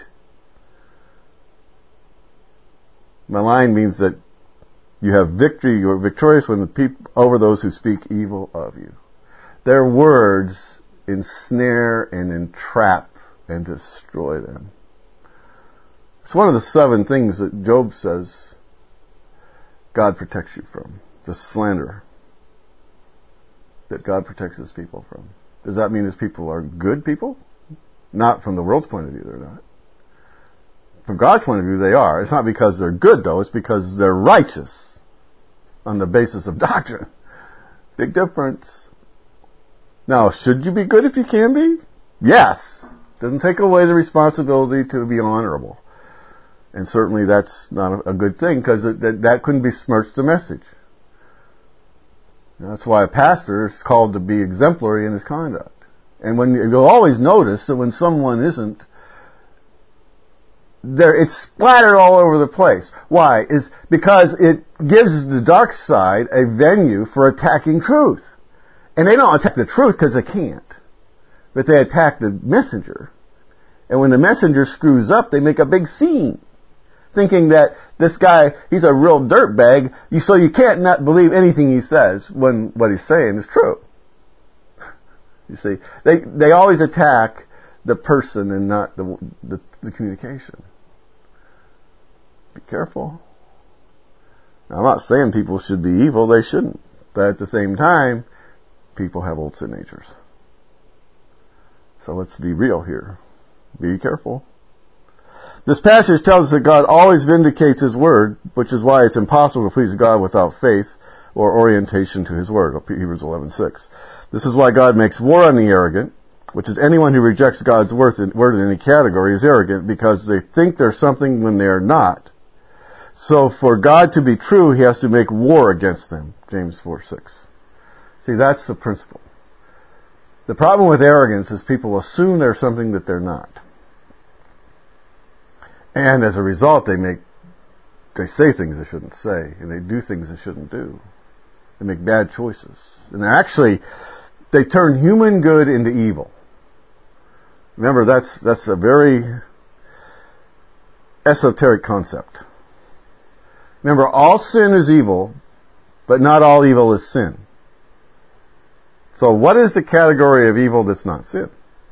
Maligned means that you have victory, you are victorious when the people, over those who speak evil of you. Their words ensnare and entrap and destroy them. It's one of the seven things that Job says God protects you from. The slander that God protects his people from. Does that mean his people are good people? Not from the world's point of view, they're not. From God's point of view, they are. It's not because they're good, though. It's because they're righteous on the basis of doctrine. Big difference. Now, should you be good if you can be? Yes. Doesn't take away the responsibility to be honorable. And certainly that's not a good thing, because that, that couldn't besmirch the message. That's why a pastor is called to be exemplary in his conduct. And when you'll always notice that when someone isn't, there it's splattered all over the place. Why? Is because it gives the dark side a venue for attacking truth. And they don't attack the truth because they can't. But they attack the messenger. And when the messenger screws up, they make a big scene, thinking that this guy, he's a real dirtbag, you, so you can't not believe anything he says when what he's saying is true. You see, they they always attack the person and not the, the the communication. Be careful. Now, I'm not saying people should be evil; they shouldn't. But at the same time, people have old sin natures. So let's be real here. Be careful. This passage tells us that God always vindicates His Word, which is why it's impossible to please God without faith or orientation to His Word. Hebrews eleven six. This is why God makes war on the arrogant, which is anyone who rejects God's word in any category is arrogant, because they think they're something when they are not. So for God to be true, He has to make war against them. James four six. See, that's the principle. The problem with arrogance is people assume they're something that they're not. And as a result, they make, they say things they shouldn't say, and they do things they shouldn't do. They make bad choices. And actually, they turn human good into evil. Remember, that's, that's a very esoteric concept. Remember, all sin is evil, but not all evil is sin. So what is the category of evil that's not sin?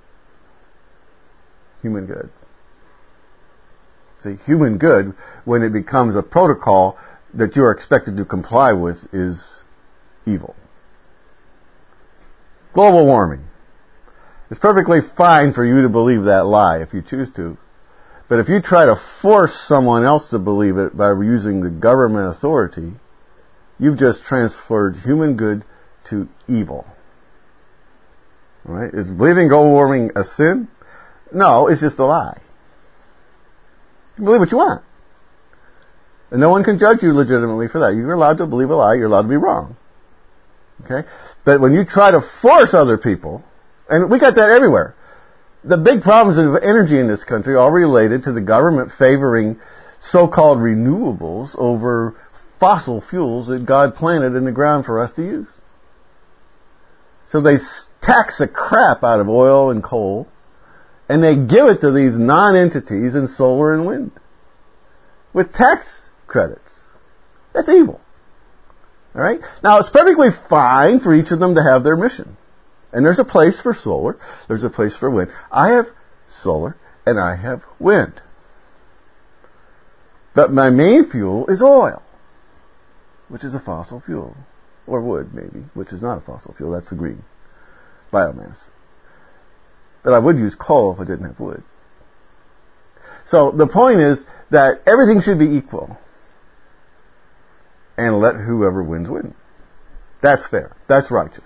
Human good. See, human good, when it becomes a protocol that you're expected to comply with, is evil. Global warming. It's perfectly fine for you to believe that lie if you choose to. But if you try to force someone else to believe it by using the government authority, you've just transferred human good to evil. All right? Is believing global warming a sin? No, it's just a lie. You can believe what you want. And no one can judge you legitimately for that. You're allowed to believe a lie. You're allowed to be wrong. Okay? But when you try to force other people, and we got that everywhere. The big problems of energy in this country are related to the government favoring so-called renewables over fossil fuels that God planted in the ground for us to use. So they tax the crap out of oil and coal, and they give it to these non-entities in solar and wind with tax credits. That's evil. All right? Now, it's perfectly fine for each of them to have their mission. And there's a place for solar. There's a place for wind. I have solar and I have wind. But my main fuel is oil, which is a fossil fuel. Or wood, maybe, which is not a fossil fuel. That's the green biomass. But I would use coal if I didn't have wood. So the point is that everything should be equal. And let whoever wins win. That's fair. That's righteous.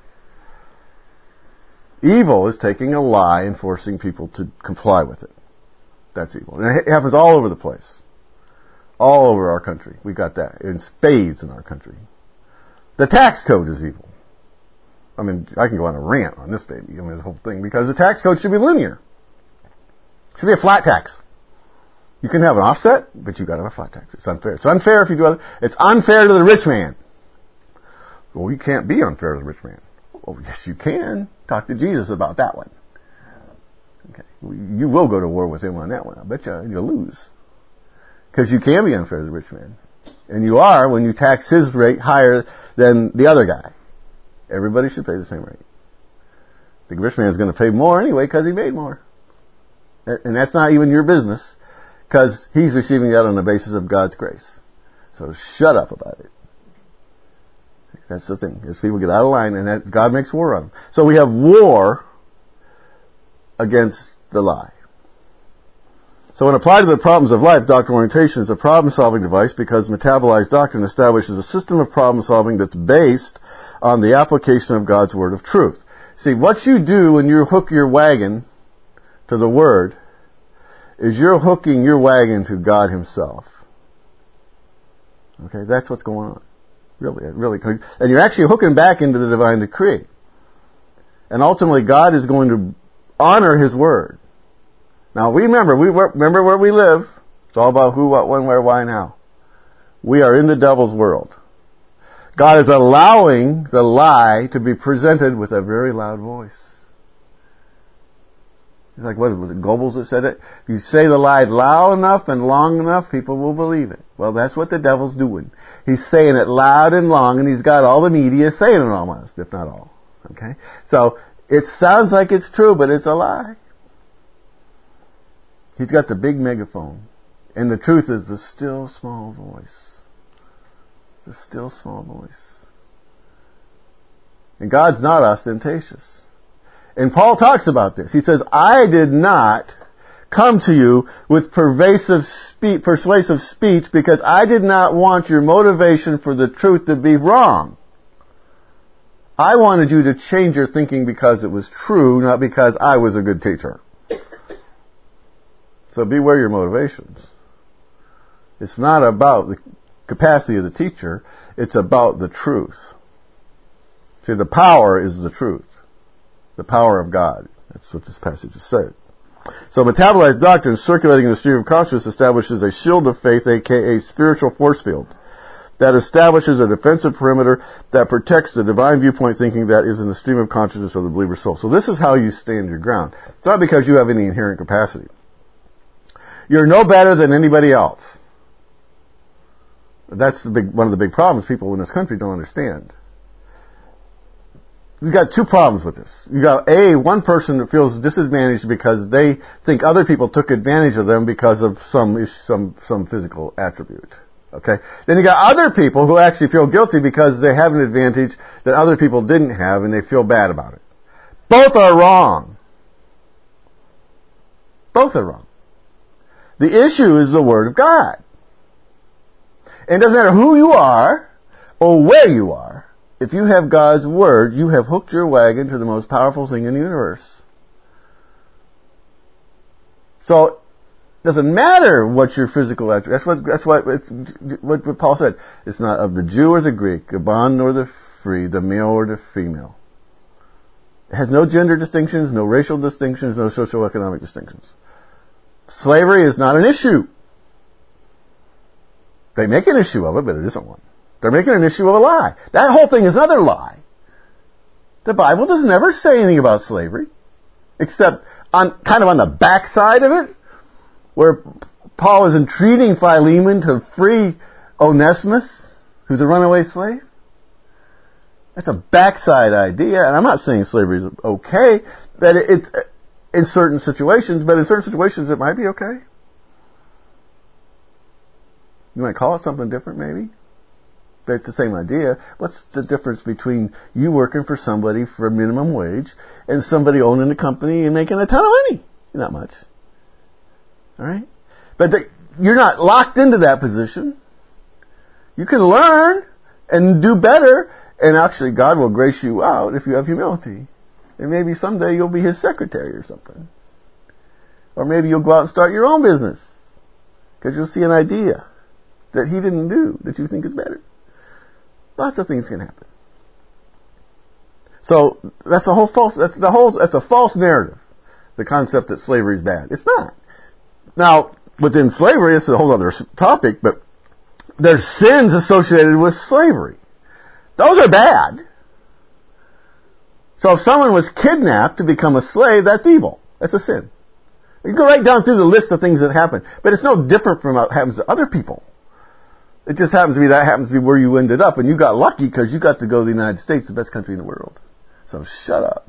Evil is taking a lie and forcing people to comply with it. That's evil. And it happens all over the place. All over our country. We got that in spades in our country. The tax code is evil. I mean, I can go on a rant on this baby. I mean, the whole thing. Because the tax code should be linear. It should be a flat tax. You can have an offset, but you got to have a flat tax. It's unfair. It's unfair if you do other. It's unfair to the rich man. Well, you can't be unfair to the rich man. Oh, yes, you can. Talk to Jesus about that one. Okay. You will go to war with him on that one. I bet you you'll lose. Because you can be unfair to the rich man. And you are when you tax his rate higher than the other guy. Everybody should pay the same rate. The rich man is going to pay more anyway because he made more. And that's not even your business, because he's receiving that on the basis of God's grace. So shut up about it. That's the thing. As people get out of line, and that God makes war on them. So we have war against the lie. So when applied to the problems of life, doctrinal orientation is a problem-solving device because metabolized doctrine establishes a system of problem-solving that's based on the application of God's word of truth. See, what you do when you hook your wagon to the word is you're hooking your wagon to God himself. Okay, that's what's going on. Really, really. And you're actually hooking back into the divine decree. And ultimately, God is going to honor his word. Now, we remember, we remember where we live. It's all about who, what, when, where, why, and how. We are in the devil's world. God is allowing the lie to be presented with a very loud voice. It's like, what was it, Goebbels that said it? If you say the lie loud enough and long enough, people will believe it. Well, that's what the devil's doing. He's saying it loud and long, and he's got all the media saying it almost, if not all. Okay? So, it sounds like it's true, but it's a lie. He's got the big megaphone. And the truth is the still small voice. The still small voice. And God's not ostentatious. And Paul talks about this. He says, I did not come to you with pervasive speech, persuasive speech because I did not want your motivation for the truth to be wrong. I wanted you to change your thinking because it was true, not because I was a good teacher. So beware your motivations. It's not about the capacity of the teacher. It's about the truth. See, the power is the truth. The power of God. That's what this passage is saying. So metabolized doctrine circulating in the stream of consciousness establishes a shield of faith, aka spiritual force field, that establishes a defensive perimeter that protects the divine viewpoint thinking that is in the stream of consciousness of the believer's soul. So this is how you stand your ground. It's not because you have any inherent capacity. You're no better than anybody else. That's the big, one of the big problems people in this country don't understand. You've got two problems with this. You've got, A, one person that feels disadvantaged because they think other people took advantage of them because of some some some physical attribute. Okay? Then you got other people who actually feel guilty because they have an advantage that other people didn't have and they feel bad about it. Both are wrong. Both are wrong. The issue is the Word of God. And it doesn't matter who you are or where you are. If you have God's Word, you have hooked your wagon to the most powerful thing in the universe. So, it doesn't matter what your physical attribute. That's what, that's what, it's, what, what Paul said. It's not of the Jew or the Greek, the bond or the free, the male or the female. It has no gender distinctions, no racial distinctions, no socioeconomic distinctions. Slavery is not an issue. They make an issue of it, but it isn't one. They're making an issue of a lie. That whole thing is another lie. The Bible doesn't ever say anything about slavery, except on kind of on the backside of it, where Paul is entreating Philemon to free Onesimus, who's a runaway slave. That's a backside idea, and I'm not saying slavery is okay, but it's in certain situations, but in certain situations it might be okay. You might call it something different, maybe. But it's the same idea. What's the difference between you working for somebody for a minimum wage and somebody owning a company and making a ton of money? Not much. Alright? But the, you're not locked into that position. You can learn and do better, and actually God will grace you out if you have humility. And maybe someday you'll be his secretary or something. Or maybe you'll go out and start your own business. Because you'll see an idea that he didn't do that you think is better. Lots of things can happen. So that's a whole false. That's the whole. That's a false narrative. The concept that slavery is bad. It's not. Now within slavery, it's a whole other topic. But there's sins associated with slavery. Those are bad. So if someone was kidnapped to become a slave, that's evil. That's a sin. You can go right down through the list of things that happen, but it's no different from what happens to other people. It just happens to be that happens to be where you ended up, and you got lucky because you got to go to the United States, the best country in the world. So shut up.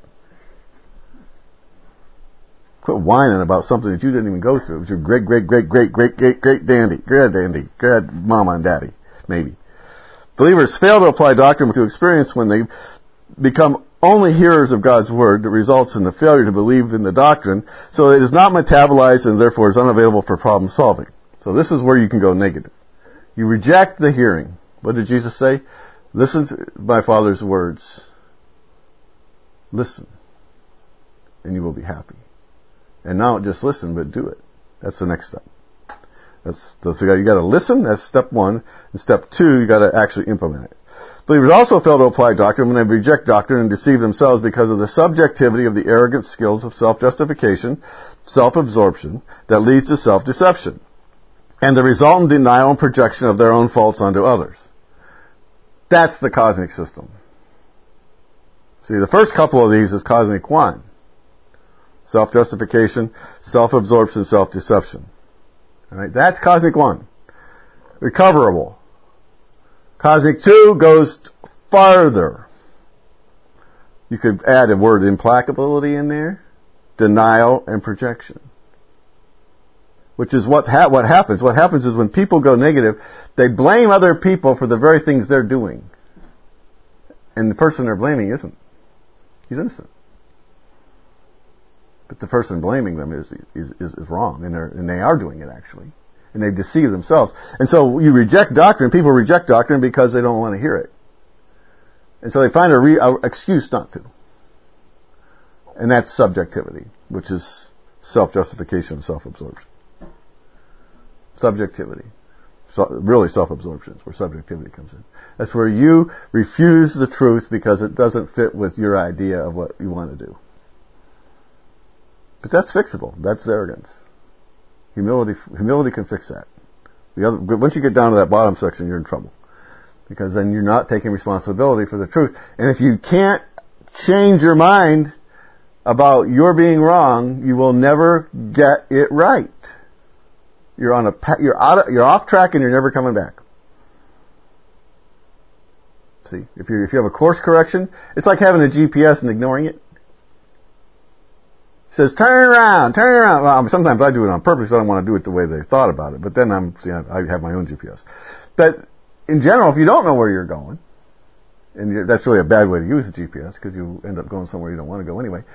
Quit whining about something that you didn't even go through. It was your great, great, great, great, great, great, great dandy, great dandy, great mama and daddy, maybe. Believers fail to apply doctrine to experience when they become only hearers of God's word that results in the failure to believe in the doctrine, so it is not metabolized and therefore is unavailable for problem solving. So this is where you can go negative. You reject the hearing. What did Jesus say? Listen to my Father's words. Listen, and you will be happy. And not just listen, but do it. That's the next step. That's, so you got to listen. That's step one. And step two, you got to actually implement it. Believers also fail to apply doctrine when they reject doctrine and deceive themselves because of the subjectivity of the arrogant skills of self-justification, self-absorption that leads to self-deception, and the resultant denial and projection of their own faults onto others. That's the cosmic system. See, the first couple of these is cosmic one. Self-justification, self-absorption, self-deception. All right, that's cosmic one. Recoverable. Cosmic two goes farther. You could add a word implacability in there. Denial and projection. Which is what ha- what happens. What happens is when people go negative, they blame other people for the very things they're doing. And the person they're blaming isn't. He's innocent. But the person blaming them is is, is, is wrong, and, they're, and they are doing it actually. And they deceive themselves. And so you reject doctrine. People reject doctrine because they don't want to hear it. And so they find a, re, a excuse not to. And that's subjectivity, which is self-justification and self-absorption. Subjectivity. So, really self-absorption is where subjectivity comes in. That's where you refuse the truth because it doesn't fit with your idea of what you want to do. But that's fixable. That's arrogance. Humility, humility can fix that. The other, once you get down to that bottom section, you're in trouble. Because then you're not taking responsibility for the truth. And if you can't change your mind about your being wrong, you will never get it right. You're on a, you're out of, you're off track and you're never coming back. See, if you if you have a course correction, it's like having a G P S and ignoring it. It says, turn around, turn around. Well, sometimes I do it on purpose. I don't want to do it the way they thought about it. But then I'm, see, I have my own G P S. But in general, if you don't know where you're going, and you're, that's really a bad way to use a G P S because you end up going somewhere you don't want to go anyway.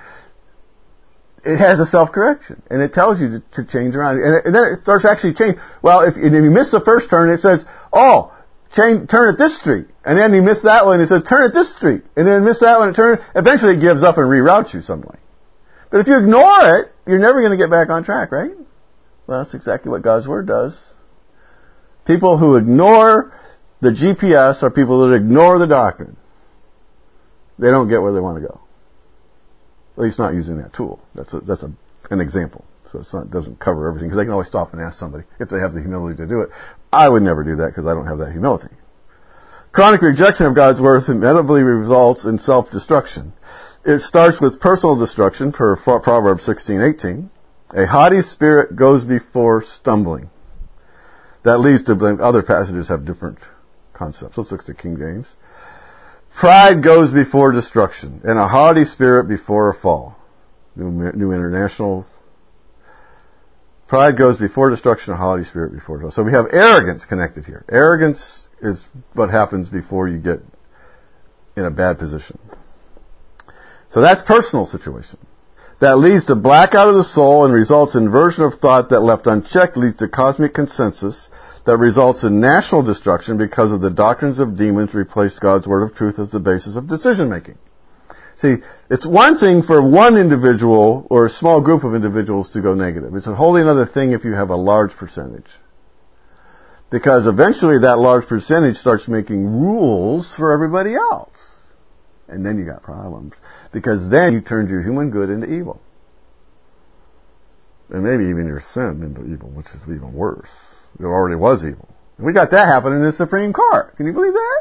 It has a self-correction, and it tells you to, to change around. And, it, and then it starts actually changing. Well, if, if you miss the first turn, it says, oh, change, turn at this street. And then you miss that one, it says, turn at this street. And then miss that one, and turn. Eventually it gives up and reroutes you some way. But if you ignore it, you're never going to get back on track, right? Well, that's exactly what God's Word does. People who ignore the G P S are people that ignore the doctrine. They don't get where they want to go. At least not using that tool. That's a, that's a, an example. So it's not, it doesn't cover everything, because they can always stop and ask somebody if they have the humility to do it. I would never do that because I don't have that humility. Chronic rejection of God's Word inevitably results in self-destruction. It starts with personal destruction, per Proverbs sixteen eighteen. A haughty spirit goes before stumbling. That leads to blame. Other passages have different concepts. Let's look at the King James. Pride goes before destruction, and a haughty spirit before a fall. New, New International. Pride goes before destruction, a haughty spirit before a fall. So we have arrogance connected here. Arrogance is what happens before you get in a bad position. So that's personal situation. That leads to blackout of the soul and results in inversion of thought that left unchecked leads to cosmic consensus that results in national destruction because of the doctrines of demons replace God's word of truth as the basis of decision making. See, it's one thing for one individual or a small group of individuals to go negative. It's a wholly another thing if you have a large percentage. Because eventually that large percentage starts making rules for everybody else. And then you got problems. Because then you turned your human good into evil. And maybe even your sin into evil, which is even worse. It already was evil. And we got that happening in the Supreme Court. Can you believe that?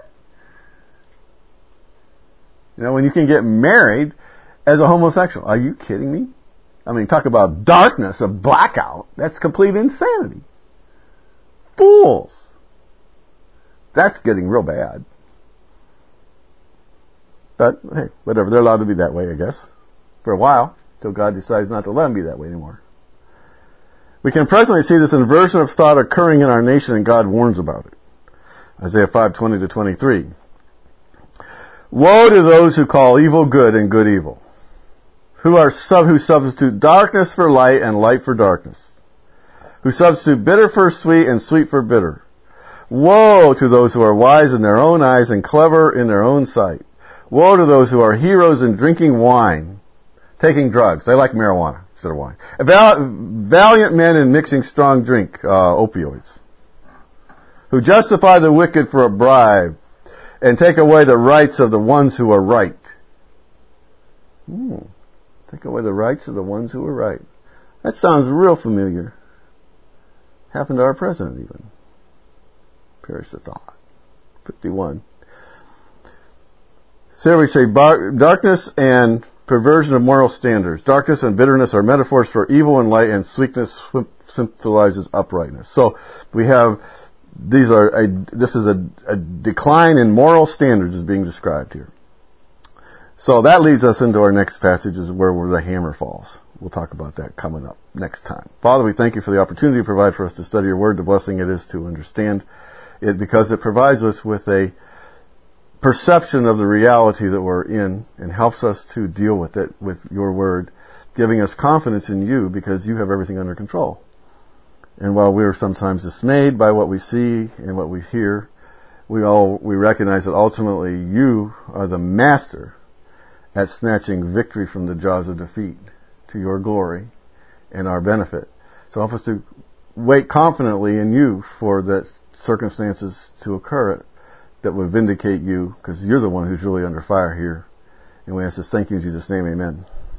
You know, when you can get married as a homosexual. Are you kidding me? I mean, talk about darkness, a blackout. That's complete insanity. Fools. That's getting real bad. But, hey, whatever. They're allowed to be that way, I guess. For a while. Until God decides not to let them be that way anymore. We can presently see this inversion of thought occurring in our nation, and God warns about it. Isaiah five twenty to twenty-three. Woe to those who call evil good and good evil, who are sub who substitute darkness for light and light for darkness, who substitute bitter for sweet and sweet for bitter. Woe to those who are wise in their own eyes and clever in their own sight. Woe to those who are heroes in drinking wine, taking drugs. They like marijuana instead of wine. Val- valiant men in mixing strong drink, uh, opioids, who justify the wicked for a bribe and take away the rights of the ones who are right. Hmm. Take away the rights of the ones who are right. That sounds real familiar. Happened to our president even. Perish the thought. fifty-one. So we say bar- darkness and perversion of moral standards. Darkness and bitterness are metaphors for evil and light, and sweetness symbolizes uprightness. So we have these are a, this is a, a decline in moral standards is being described here. So that leads us into our next passage, is where, where the hammer falls. We'll talk about that coming up next time. Father, we thank you for the opportunity you provide for us to study your word. The blessing it is to understand it, because it provides us with a perception of the reality that we're in and helps us to deal with it with your word, giving us confidence in you because you have everything under control. And while we are sometimes dismayed by what we see and what we hear, we all we recognize that ultimately you are the master at snatching victory from the jaws of defeat to your glory and our benefit. So help us to wait confidently in you for the circumstances to occur that would vindicate you, because you're the one who's really under fire here. And we ask this, thank you in Jesus' name, amen.